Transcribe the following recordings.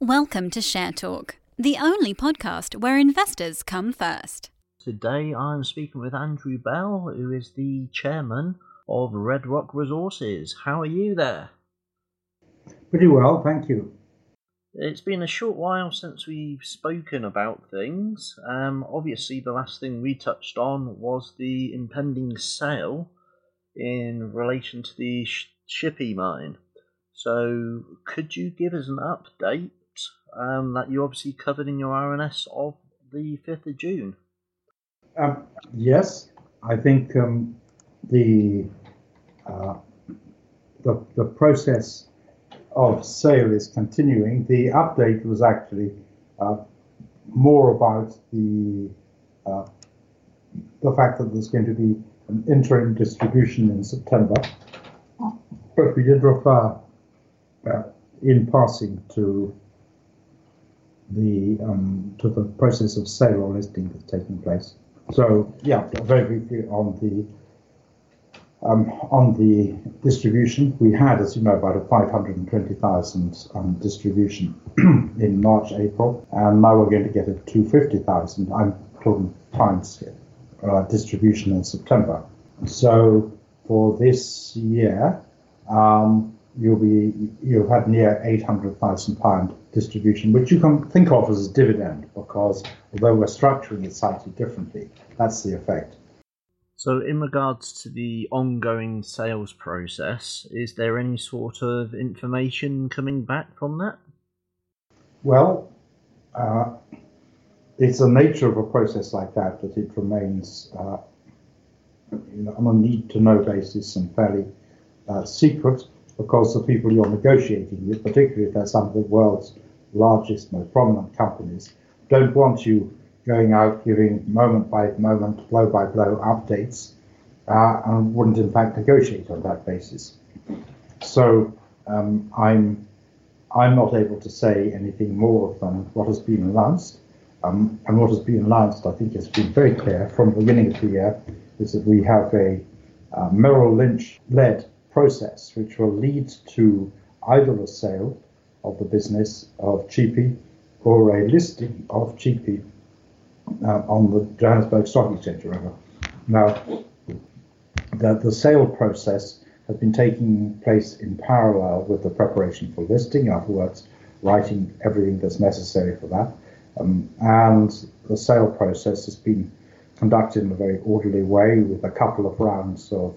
Welcome to Share Talk, the only podcast where investors come first. Today I'm speaking with Andrew Bell, who is the chairman of Red Rock Resources. How are you there? Pretty well, thank you. It's been a short while since we've spoken about things. Obviously, the last thing we touched on was the impending sale in relation to the Shippy mine. So, could you give us an update that you obviously covered in your RNS of the 5th of June? Yes, I think the process of sale is continuing. The update was actually more about the fact that there's going to be an interim distribution in September, but we did refer in passing to the process of sale or listing that's taking place. So yeah, very briefly on the distribution, we had, as you know, about a 520,000 distribution in March, April, and now we're going to get a 250,000. I'm talking times here, distribution in September. So for this year, you've had near £800,000 distribution, which you can think of as a dividend, because although we're structuring it slightly differently, that's the effect. So in regards to the ongoing sales process, is there any sort of information coming back from that? Well, it's the nature of a process like that it remains on a need-to-know basis and fairly secret, because the people you're negotiating with, particularly if they're some of the world's largest, most prominent companies, don't want you going out giving moment by moment, blow by blow updates, and wouldn't in fact negotiate on that basis. So I'm not able to say anything more than what has been announced. And what has been announced, I think, has been very clear from the beginning of the year, is that we have a Merrill Lynch-led process which will lead to either a sale of the business of Cheapy or a listing of Cheapy on the Johannesburg Stock Exchange. Now, the sale process has been taking place in parallel with the preparation for listing, in other words, writing everything that's necessary for that. And the sale process has been conducted in a very orderly way, with a couple of rounds of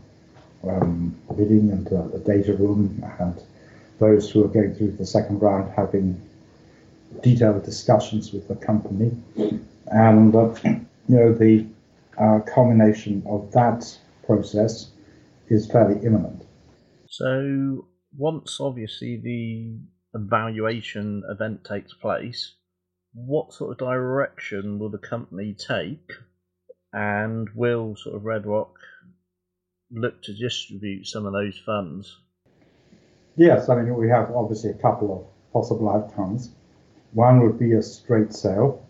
bidding and a data room, and those who are going through the second round having detailed discussions with the company. And the culmination of that process is fairly imminent. So once obviously the evaluation event takes place, what sort of direction will the company take, and will sort of Red Rock look to distribute some of those funds? Yes, I mean, we have obviously a couple of possible outcomes. One would be a straight sale,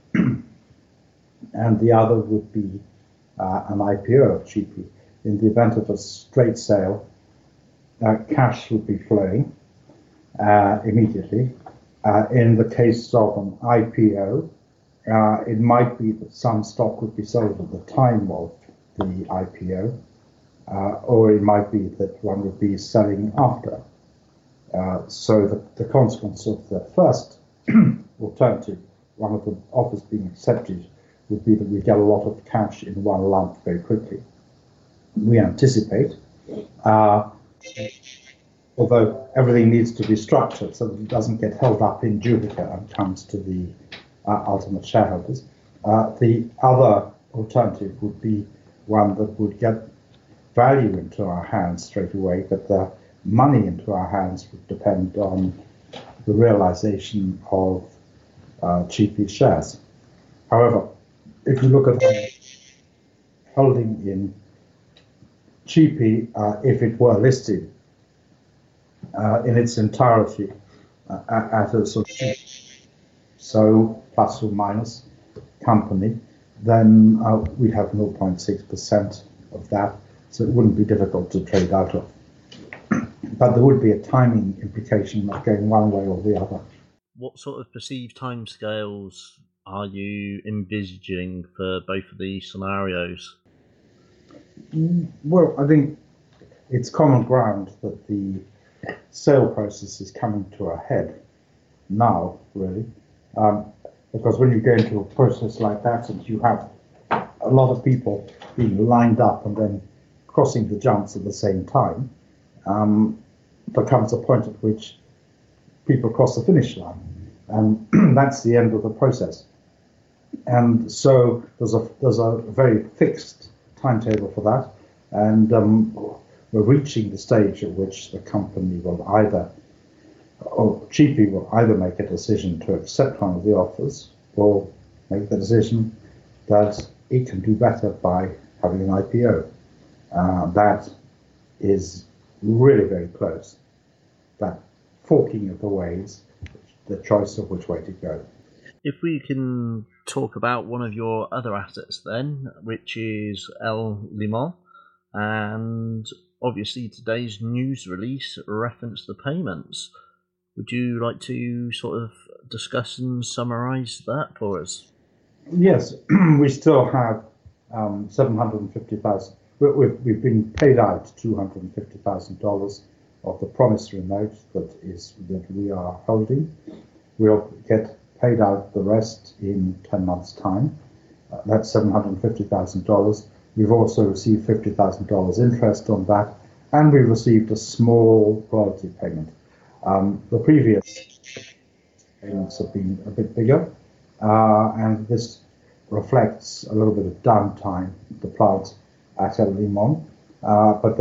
and the other would be an IPO of Cheapy. In the event of a straight sale, cash would be flowing immediately. In the case of an IPO, it might be that some stock would be sold at the time of the IPO, or it might be that one would be selling after. So the consequence of the first alternative, one of the offers being accepted, would be that we get a lot of cash in one lump very quickly. We anticipate, although everything needs to be structured so that it doesn't get held up in Jupiter and comes to the ultimate shareholders. The other alternative would be one that would get value into our hands straight away, but the money into our hands would depend on the realization of Cheapy shares. However, if you look at holding in Cheapy, if it were listed in its entirety at a sort of so plus or minus company, then we'd have 0.6% of that, so it wouldn't be difficult to trade out of. But there would be a timing implication of going one way or the other. what sort of perceived timescales are you envisaging for both of these scenarios? Well, I think it's common ground that the sale process is coming to a head now, really, because when you go into a process like that and you have a lot of people being lined up and then crossing the jumps at the same time, there comes a point at which people cross the finish line, and that's the end of the process. And so there's a very fixed timetable for that, and we're reaching the stage at which the company will either, or GP will either make a decision to accept one of the offers, or make the decision that it can do better by having an IPO. That is really very close. That forking of the ways, the choice of which way to go. If we can talk about one of your other assets then, which is El Limon, and obviously today's news release referenced the payments. Would you like to sort of discuss and summarise that for us? Yes, we still have 750,000. We've been paid out $250,000 of the promissory note that we are holding. We'll get paid out the rest in 10 months' time. That's $750,000. We've also received $50,000 interest on that, and we've received a small royalty payment. The previous payments have been a bit bigger, and this reflects a little bit of downtime at the plant at El Limon, but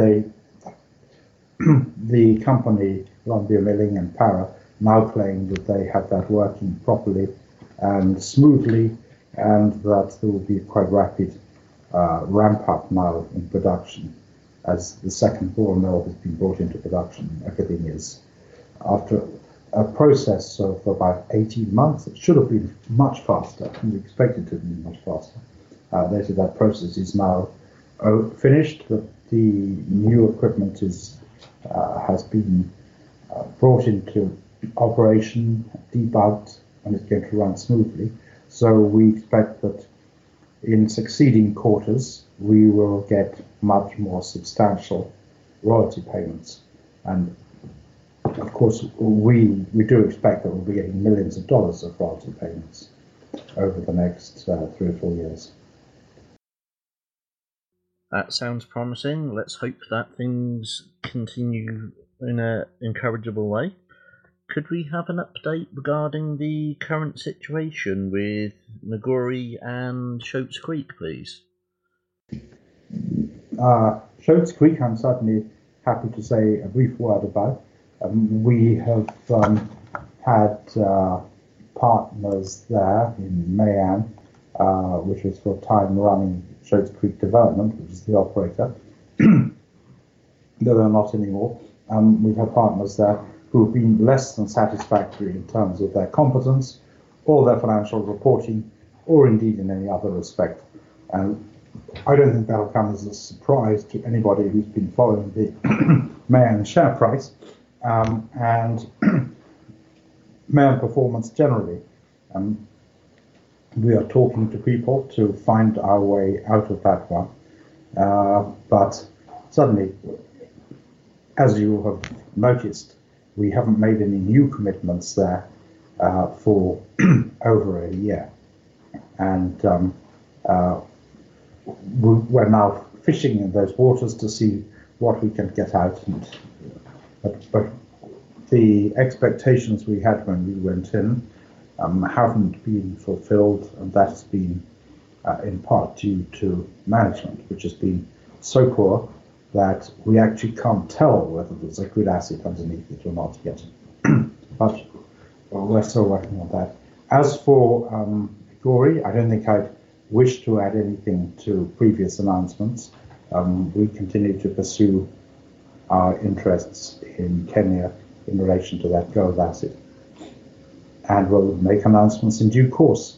the company, Columbia Milling and Para, now claim that they have that working properly and smoothly, and that there will be a quite rapid ramp up now in production as the second ball mill has been brought into production. Everything is, after a process of about 18 months, it should have been much faster. We expected it to be much faster. That process is now finished. The new equipment has been brought into operation, debugged, and it's going to run smoothly. So we expect that in succeeding quarters we will get much more substantial royalty payments. And of course we do expect that we'll be getting millions of dollars of royalty payments over the next 3 or 4 years. That sounds promising. Let's hope that things continue in an encourageable way. Could we have an update regarding the current situation with Nagori and Shoats Creek, please? Shoats Creek, I'm certainly happy to say a brief word about. We have had partners there in Mayan, which was for a time running Shoats Creek Development, which is the operator. Though they're not anymore. We've had partners there who have been less than satisfactory in terms of their competence or their financial reporting, or indeed in any other respect. And I don't think that'll come as a surprise to anybody who's been following the Mayan share price and Mayan performance generally. We are talking to people to find our way out of that one. But suddenly, as you have noticed, we haven't made any new commitments there for over a year. And we're now fishing in those waters to see what we can get out. But the expectations we had when we went in haven't been fulfilled, and that's been in part due to management, which has been so poor that we actually can't tell whether there's a good asset underneath it or not yet. But we're still working on that. As for Nagori, I don't think I'd wish to add anything to previous announcements. We continue to pursue our interests in Kenya in relation to that gold asset, and we'll make announcements in due course.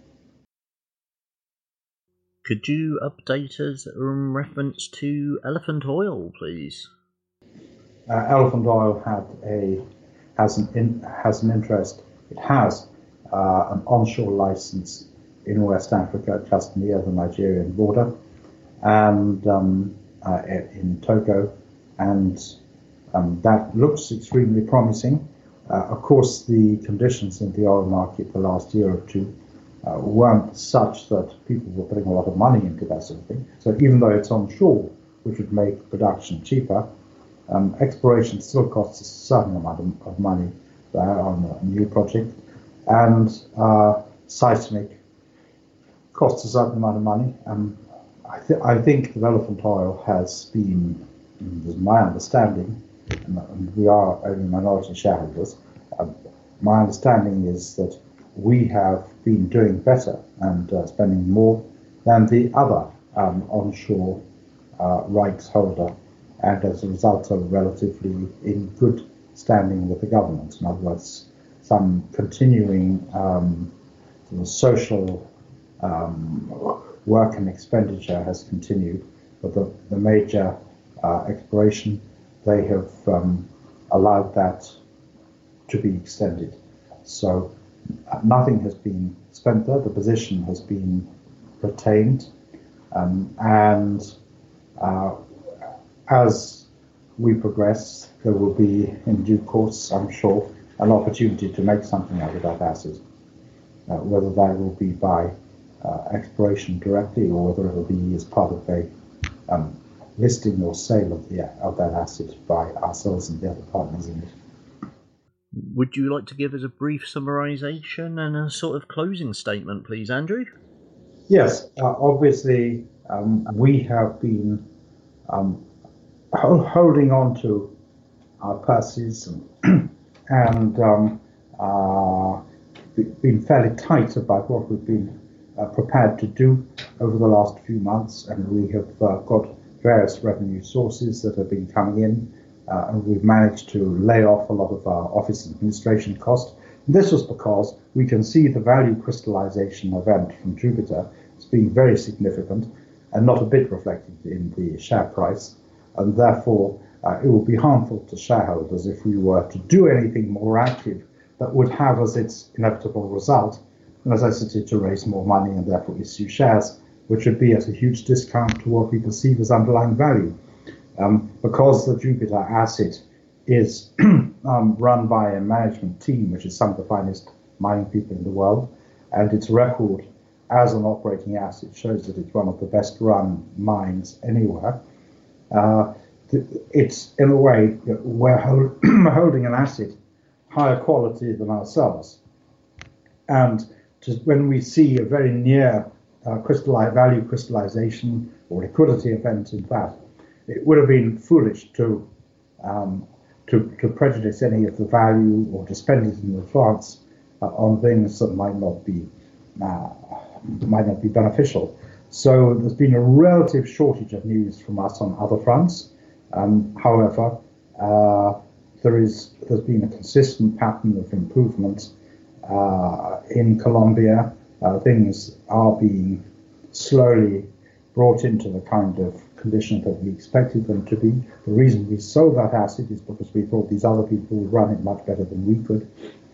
Could you update us in reference to Elephant Oil, please? Elephant Oil has an interest It has an onshore license in West Africa, just near the Nigerian border, and in Togo, and that looks extremely promising. Of course, the conditions in the oil market the last year or two weren't such that people were putting a lot of money into that sort of thing. So even though it's onshore, which would make production cheaper, exploration still costs a certain amount of money there on a new project, and seismic costs a certain amount of money. I think Development Oil has been, as my understanding, and we are only minority shareholders, my understanding is that we have been doing better and spending more than the other onshore rights holder, and as a result are relatively in good standing with the government. In other words, some continuing social work and expenditure has continued, but the major exploration, they have allowed that to be extended. So nothing has been spent there, the position has been retained, and as we progress, there will be, in due course, I'm sure, an opportunity to make something out of that asset, whether that will be by exploration directly or whether it will be as part of a listing or sale of that asset by ourselves and the other partners in it. Would you like to give us a brief summarisation and a sort of closing statement, please, Andrew? Yes, obviously we have been holding on to our purses and been fairly tight about what we've been prepared to do over the last few months, and we have got various revenue sources that have been coming in, and we've managed to lay off a lot of our office administration cost. And this was because we can see the value crystallization event from Jupiter as being very significant and not a bit reflected in the share price, and therefore it would be harmful to shareholders if we were to do anything more active that would have as its inevitable result the necessity to raise more money and therefore issue shares, which would be at a huge discount to what we perceive as underlying value. Because the Jupiter asset is run by a management team, which is some of the finest mining people in the world, and its record as an operating asset shows that it's one of the best run mines anywhere. It's, in a way, we're holding an asset higher quality than ourselves. And when we see a very near value crystallization or liquidity event in that, it would have been foolish to prejudice any of the value or to spend it in advance on things that might not be beneficial. So there's been a relative shortage of news from us on other fronts. However, there's been a consistent pattern of improvement in Colombia. Things are being slowly brought into the kind of condition that we expected them to be. The reason we sold that asset is because we thought these other people would run it much better than we could.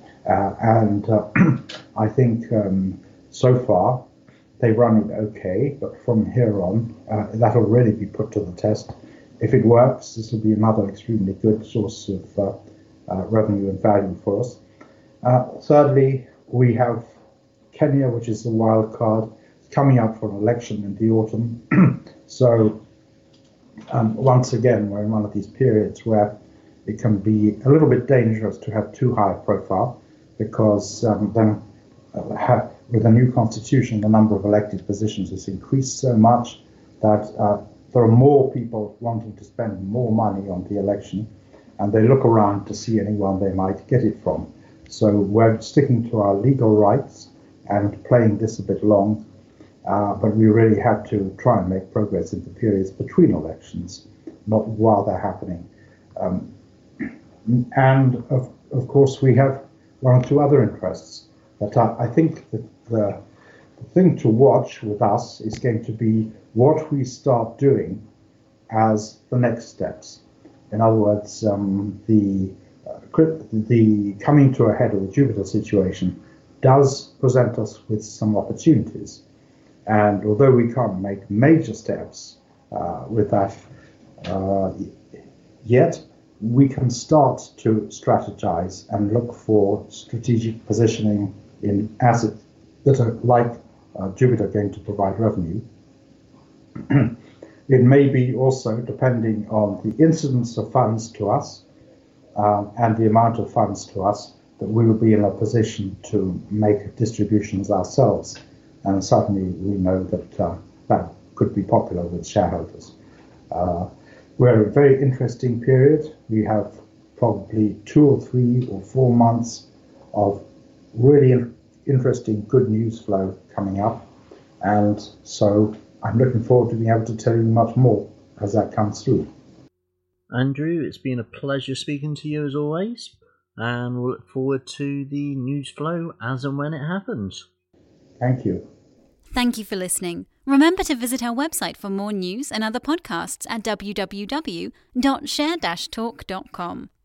I think so far they run it okay, but from here on, that'll really be put to the test. If it works, this will be another extremely good source of revenue and value for us. Thirdly, we have Kenya, which is the wild card, coming up for an election in the autumn. So once again, we're in one of these periods where it can be a little bit dangerous to have too high a profile, because then with the new constitution, the number of elected positions has increased so much that there are more people wanting to spend more money on the election, and they look around to see anyone they might get it from. So we're sticking to our legal rights and playing this a bit long, but we really have to try and make progress in the periods between elections, not while they're happening. And of course, we have one or two other interests. But I think that the thing to watch with us is going to be what we start doing as the next steps. In other words, the the coming to a head of the Jupiter situation does present us with some opportunities. And although we can't make major steps with that yet, we can start to strategize and look for strategic positioning in assets that are like Jupiter going to provide revenue. It may be also, depending on the incidence of funds to us and the amount of funds to us, that we will be in a position to make distributions ourselves. And certainly we know that that could be popular with shareholders. We're in a very interesting period. We have probably 2 or 3 or 4 months of really interesting good news flow coming up. And so I'm looking forward to being able to tell you much more as that comes through. Andrew, it's been a pleasure speaking to you as always, and we'll look forward to the news flow as and when it happens. Thank you. Thank you for listening. Remember to visit our website for more news and other podcasts at www.share-talk.com.